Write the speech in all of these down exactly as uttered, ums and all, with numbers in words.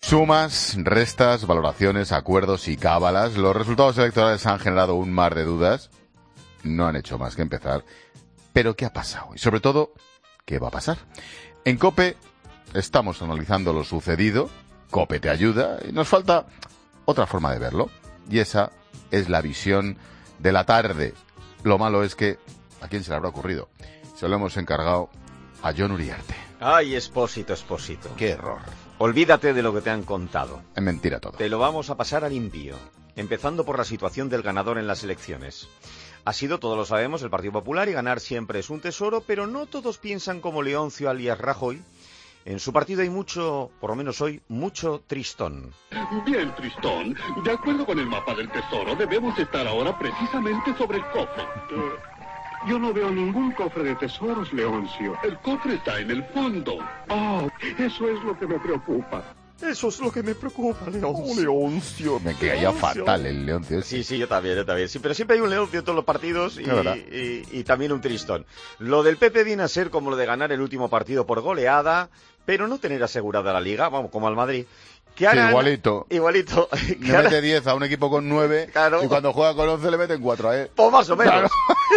Sumas, restas, valoraciones, acuerdos y cábalas. Los resultados electorales han generado un mar de dudas. No han hecho más que empezar. Pero ¿qué ha pasado? Y sobre todo, ¿qué va a pasar? En COPE estamos analizando lo sucedido. COPE te ayuda. Y nos falta otra forma de verlo. Y esa es la visión de la tarde. Lo malo es que, ¿a quién se le habrá ocurrido? Se lo hemos encargado a Jon Uriarte. Ay, Expósito, Expósito. ¡Qué error! Olvídate de lo que te han contado. Es mentira todo. Te lo vamos a pasar a limpio. Empezando por la situación del ganador en las elecciones. Ha sido, todos lo sabemos, el Partido Popular y ganar siempre es un tesoro, pero no todos piensan como Leoncio alias Rajoy. En su partido hay mucho, por lo menos hoy, mucho tristón. Bien, tristón. De acuerdo con el mapa del tesoro, debemos estar ahora precisamente sobre el cofre. Uh, yo no veo ningún cofre de tesoros, Leoncio. El cofre está en el fondo. Oh, eso es lo que me preocupa. Eso es lo que me preocupa, Leoncio. Oh, Leoncio. Me caía fatal el Leoncio. Sí, sí, yo también, yo también. Sí, pero siempre hay un Leoncio en todos los partidos y, y, y también un tristón. Lo del P P viene a ser como lo de ganar el último partido por goleada, pero no tener asegurada la Liga, vamos, como al Madrid. Sí, igualito. Igualito. Le mete diez a un equipo con nueve, claro. Y cuando juega con once le meten cuatro a él. Pues más o menos. Claro.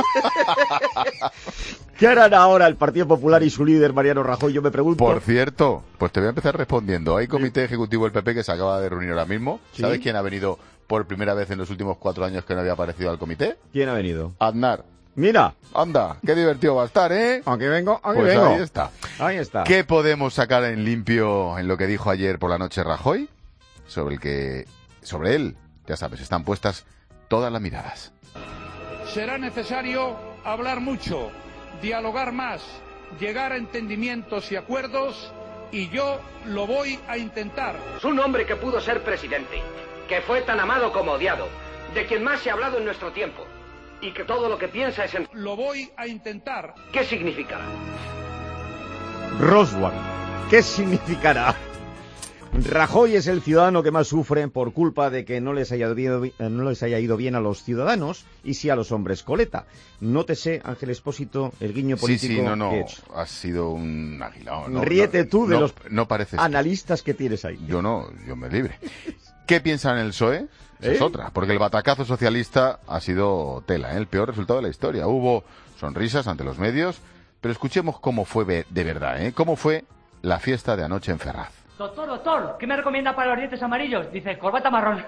¿Qué harán ahora el Partido Popular y su líder, Mariano Rajoy? Yo me pregunto. Por cierto, pues te voy a empezar respondiendo. Hay comité ejecutivo del P P que se acaba de reunir ahora mismo. ¿Sí? ¿Sabes quién ha venido por primera vez en los últimos cuatro años que no había aparecido al comité? ¿Quién ha venido? Aznar. Mira. Anda, qué divertido va a estar, ¿eh? Aquí vengo, aquí pues vengo. Ahí está. Ahí está. ¿Qué podemos sacar en limpio en lo que dijo ayer por la noche Rajoy? Sobre el que, sobre él, ya sabes, están puestas todas las miradas. Será necesario hablar mucho, dialogar más, llegar a entendimientos y acuerdos, y yo lo voy a intentar. Es un hombre que pudo ser presidente, que fue tan amado como odiado, de quien más se ha hablado en nuestro tiempo, y que todo lo que piensa es en... Lo voy a intentar. ¿Qué significará? Roswell, ¿qué significará? Rajoy es el ciudadano que más sufre por culpa de que no les haya ido, no les haya ido bien a los ciudadanos y sí a los hombres coleta. Nótese, Ángel Expósito, el guiño político. Sí, sí, no, no, que he hecho. Has sido un agilado. No, Ríete no, tú de no, los no pareces analistas que tienes ahí. Yo no, yo me libre. ¿Qué piensan en el P S O E? Esa ¿Eh? es otra, porque el batacazo socialista ha sido tela, ¿eh? El peor resultado de la historia. Hubo sonrisas ante los medios, pero escuchemos cómo fue de verdad, ¿eh? Cómo fue la fiesta de anoche en Ferraz. Doctor, doctor, ¿qué me recomienda para los dientes amarillos? Dice, corbata marrón.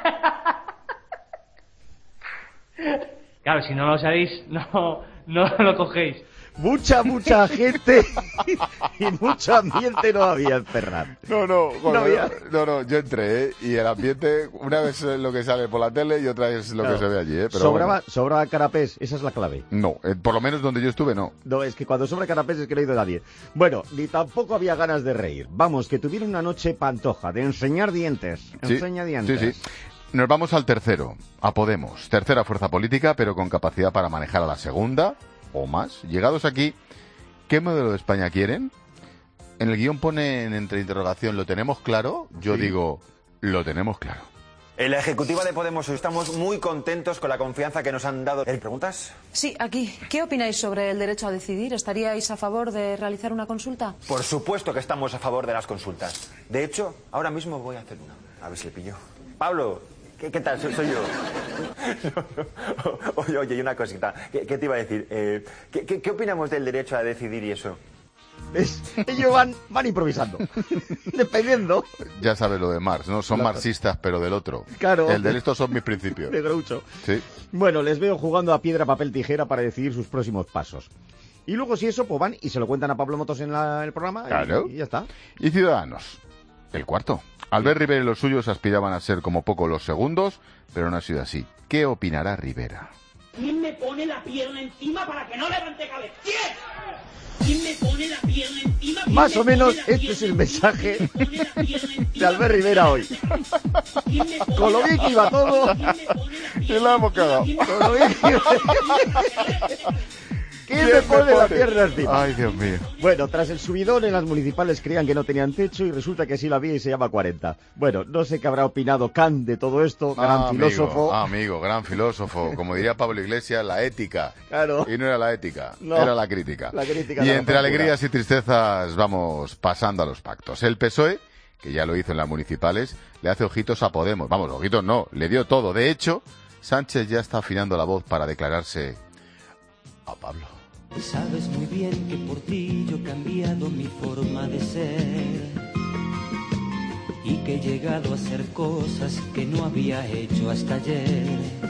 Claro, si no lo sabéis, no, no lo cogéis. Mucha, mucha gente y mucho ambiente no había en Ferraz. No, no, no, había. no, no, yo entré, ¿eh? Y el ambiente, una vez es lo que sale por la tele y otra es lo claro. que se ve allí, ¿eh? Pero sobraba, bueno. sobraba canapés, esa es la clave. No, eh, por lo menos donde yo estuve, no. No, es que cuando sobra canapés es que no ha ido nadie. Bueno, ni tampoco había ganas de reír. Vamos, que tuvieron una noche pantoja, de enseñar dientes. Sí, Enseña dientes. Sí, sí. Nos vamos al tercero, a Podemos. Tercera fuerza política, pero con capacidad para manejar a la segunda o más. Llegados aquí, ¿qué modelo de España quieren? En el guión ponen entre interrogación, ¿lo tenemos claro? Yo sí. digo, lo tenemos claro. En la ejecutiva de Podemos hoy estamos muy contentos con la confianza que nos han dado. ¿Hay preguntas? Sí, aquí. ¿Qué opináis sobre el derecho a decidir? ¿Estaríais a favor de realizar una consulta? Por supuesto que estamos a favor de las consultas. De hecho, ahora mismo voy a hacer una. A ver si le pillo. Pablo, ¿qué, qué tal? Soy, soy yo. No, no. Oye, oye, y una cosita. ¿Qué, qué te iba a decir? Eh, ¿qué, qué, ¿Qué opinamos del derecho a decidir y eso? ¿Ves? Ellos van, van improvisando, dependiendo. Ya sabes lo de Marx, ¿no? Son claro. marxistas, pero del otro. Claro. El de estos son mis principios. De Groucho. Sí. Bueno, les veo jugando a piedra, papel, tijera para decidir sus próximos pasos. Y luego, si eso, pues van y se lo cuentan a Pablo Motos en la, el programa. Claro. Y, y ya está. Y Ciudadanos, el cuarto. Albert Rivera y los suyos aspiraban a ser como poco los segundos, pero no ha sido así. ¿Qué opinará Rivera? ¿Quién me pone la pierna encima para que no levante cabeza? ¿Quién? ¿Quién me pone la pierna encima? Más o menos este es el mensaje de Albert Rivera hoy. Con lo bien que iba todo. Y la hemos cagado. Con lo bien que iba. ¿Quién me pone la pierna encima? Ay, Dios mío. Bueno, tras el subidón en las municipales creían que no tenían techo y resulta que sí la había y se llama cuarenta. Bueno, no sé qué habrá opinado Kant de todo esto, gran ah, filósofo. Amigo, ah, amigo, gran filósofo. Como diría Pablo Iglesias, la ética. Claro. Y no era la ética, no, era la crítica. La crítica y de entre la alegrías y tristezas vamos pasando a los pactos. El P S O E que ya lo hizo en las municipales, le hace ojitos a Podemos. Vamos, ojitos no, le dio todo. De hecho, Sánchez ya está afinando la voz para declararse a Pablo. Sabes muy bien que por ti yo he cambiado mi forma de ser y que he llegado a hacer cosas que no había hecho hasta ayer.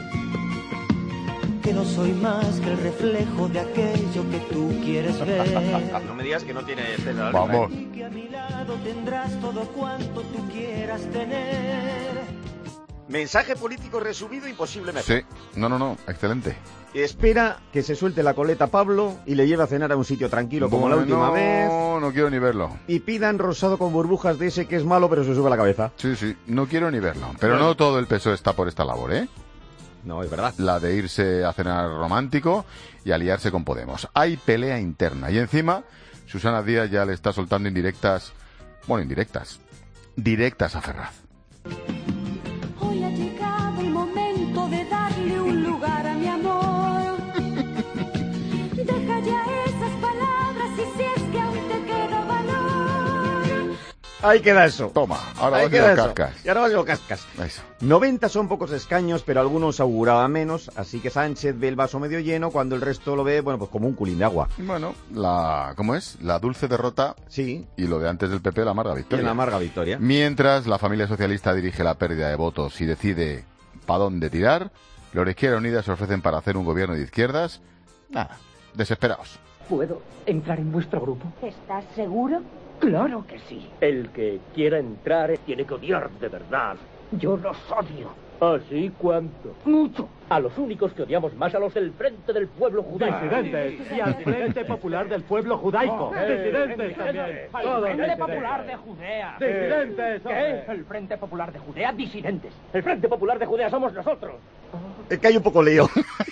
Que no soy más que el reflejo de aquello que tú quieres ver. No me digas que no tiene César. Vamos. Y que a mi lado tendrás todo cuanto tú quieras tener. Mensaje político resumido imposible mejor. Sí, no, no, no, excelente. Espera que se suelte la coleta Pablo y le lleve a cenar a un sitio tranquilo como Bueno, la última vez. No, no quiero ni verlo. Y pidan rosado con burbujas de ese que es malo pero se sube a la cabeza. Sí, sí, no quiero ni verlo. Pero Bueno. no todo el P S O E está por esta labor, ¿eh? No, es verdad. La de irse a cenar romántico y aliarse con Podemos. Hay pelea interna y encima Susana Díaz ya le está soltando indirectas, bueno, indirectas, directas a Ferraz. Hoy ha llegado el momento de darle un lugar a mi amor. Deja ya esas palabras y si es que aún te queda valor. Ahí queda eso. Toma, ahora Ahí vas y queda lo eso. cascas. Y ahora vas y lo cascas. Eso. noventa son pocos escaños, pero algunos auguraban menos, así que Sánchez ve el vaso medio lleno cuando el resto lo ve, bueno, pues como un culín de agua. Bueno, la, ¿cómo es? La dulce derrota. Sí. Y lo de antes del P P, la amarga Y victoria. la amarga victoria. Mientras la familia socialista dirige la pérdida de votos y decide para dónde tirar, los de Izquierda Unida se ofrecen para hacer un gobierno de izquierdas. Nada, desesperados. ¿Puedo entrar en vuestro grupo? ¿Estás seguro? Claro que sí. El que quiera entrar tiene que odiar de verdad. Yo los odio. ¿Así cuánto? Mucho. A los únicos que odiamos más a los del Frente del Pueblo Judaico. Disidentes. Y al Frente Popular del Pueblo Judaico. Disidentes también. El Frente Popular de Judea. Disidentes. ¿Qué? El Frente Popular de Judea, disidentes. El Frente Popular de Judea somos nosotros. Es que hay un poco lío.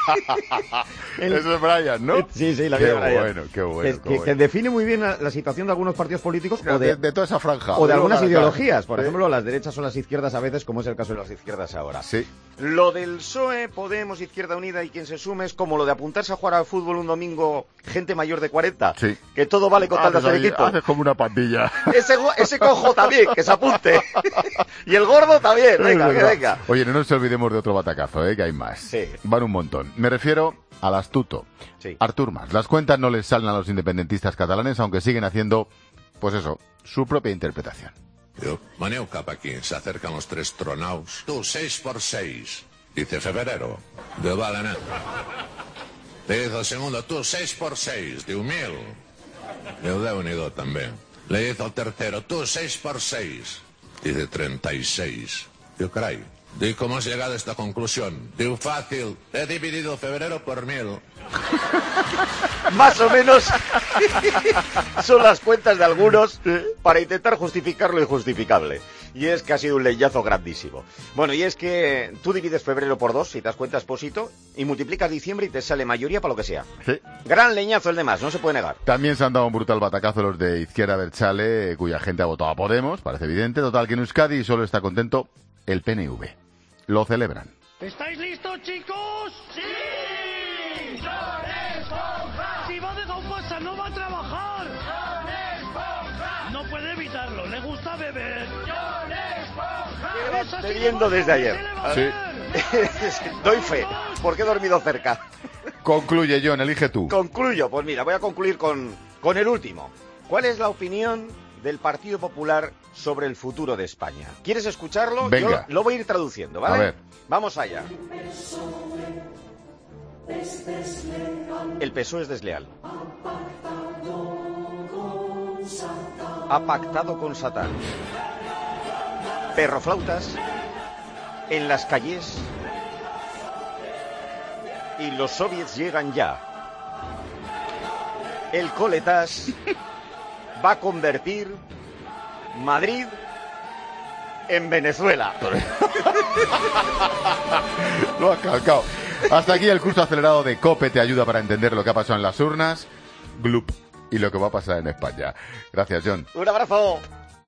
El... Eso es Brian, ¿no? Sí, sí, la qué vida de Brian. bueno, qué bueno, Que, qué que, bueno. que define muy bien la, la situación de algunos partidos políticos o de, de, de toda esa franja. o de algunas Claro, ideologías. Por sí. ejemplo, las derechas son las izquierdas a veces, como es el caso de las izquierdas ahora. Sí. Lo del P S O E, Podemos, Izquierda Unida y quien se sume es como lo de apuntarse a jugar al fútbol un domingo gente mayor de cuarenta. Sí. Que todo vale con tal de Haces hacer ahí- equipo. Haces como una pandilla. Ese, go- ese cojo también, que se apunte. Y el gordo también, venga, Es que verdad. venga. Oye, no nos olvidemos de otro batacazo, ¿eh? Que hay más. Sí. Van un montón. Me refiero al astuto. Sí. Artur Mas. Las cuentas no les salen a los independentistas catalanes, aunque siguen haciendo, pues eso, su propia interpretación. Diu, veneu cap aquí, se acercan los tres tronaus. Tú, seis por seis. Dice febrero. De vale, anar. Le dice el segundo, tú, seis por seis. Diu, mil. Diu, déu-n'hi-do, també. Le dice el tercero, tú, seis por seis. Dice treinta y seis. Diu, caray. Diu, ¿cómo has llegado a esta conclusión? Diu, fácil. He dividido febrero por mil. Más o menos son las cuentas de algunos para intentar justificar lo injustificable. Y es que ha sido un leñazo grandísimo. Bueno, y es que tú divides febrero por dos, si te das cuenta es posito, y multiplicas diciembre y te sale mayoría para lo que sea. Sí. Gran leñazo el de Mas, no se puede negar. También se han dado un brutal batacazo los de Izquierda Abertzale, cuya gente ha votado a Podemos, parece evidente. Total, que en Euskadi solo está contento el P N V. Lo celebran. ¿Estáis listos, chicos? ¡Sí! ¡John Esponja! Si va de gauposa, no va a trabajar. ¡John Esponja! No puede evitarlo, le gusta beber. ¡John Esponja! Llevas bebiendo desde ayer. Sí. Doy fe, porque he dormido cerca. Concluye, John, elige tú. Concluyo, pues mira, voy a concluir con, con el último. ¿Cuál es la opinión del Partido Popular sobre el futuro de España? ¿Quieres escucharlo? Venga. Yo lo voy a ir traduciendo, ¿vale? A ver. Vamos allá. El P S O E es desleal. Ha pactado con Satán. Perroflautas en las calles y los soviets llegan ya. El coletas va a convertir Madrid en Venezuela. Lo has calcado. Hasta aquí el curso acelerado de COPE te ayuda para entender lo que ha pasado en las urnas, Glup, y lo que va a pasar en España. Gracias, John. Un abrazo.